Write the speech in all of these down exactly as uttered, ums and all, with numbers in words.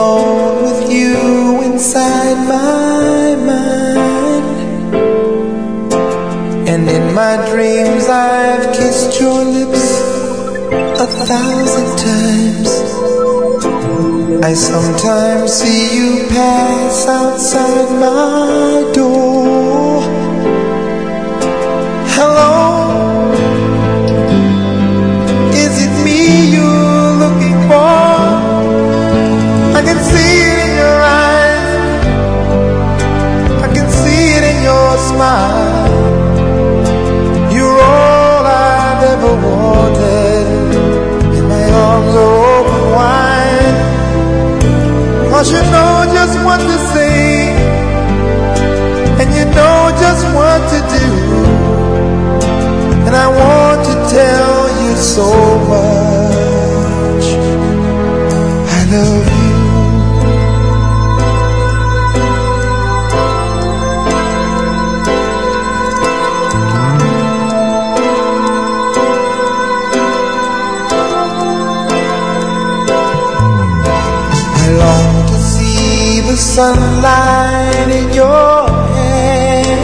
alone with you inside my mind. And in my dreams I've kissed your lips a thousand times. I sometimes see you pass outside my door. Hello, is it me you're looking for? I can see it in your eyes, I can see it in your smile. You're all I've ever wanted, and my arms are open wide. 'Cause you know just what to say, and you know just what to do. And I want to tell you so much I love you. I long to see the sunlight in your hair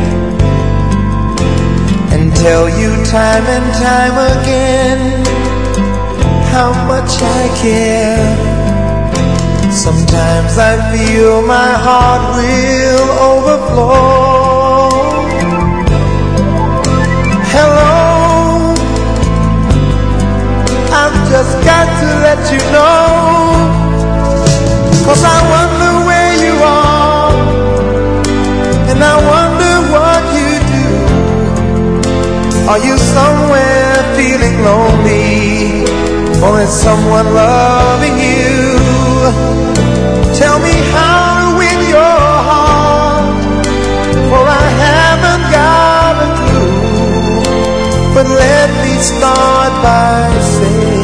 and tell you time and time again how much I care. Sometimes I feel my heart will overflow. Hello, I've just got to let you know, 'cause I wonder where you are, and I wonder what you do. Are you somewhere feeling lonely, or is someone loving you? Tell me how to win your heart, for I haven't got a clue. But let me start by saying